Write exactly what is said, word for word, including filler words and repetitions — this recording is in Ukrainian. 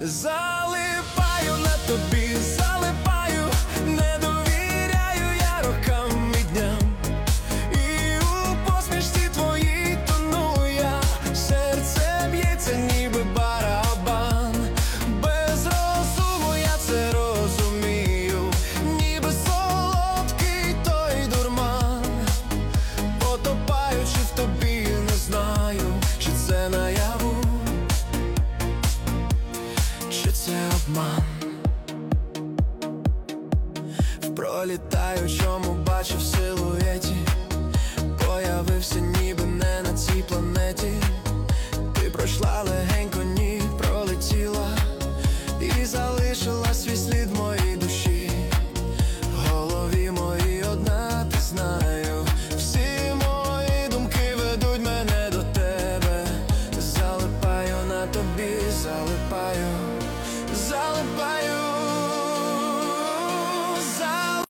Залипаю на тобі, залипаю, не довіряю я рокам і дням. І у посмішці твоїй тону я, серце б'ється ніби барабан. Без розуму я це розумію, ніби солодкий той дурман. Потопаючи в тобі, не знаю, чи це наяву, чи це обман. В пролітаючому бачив силуеті, появився ніби не на цій планеті. Ти пройшла легенько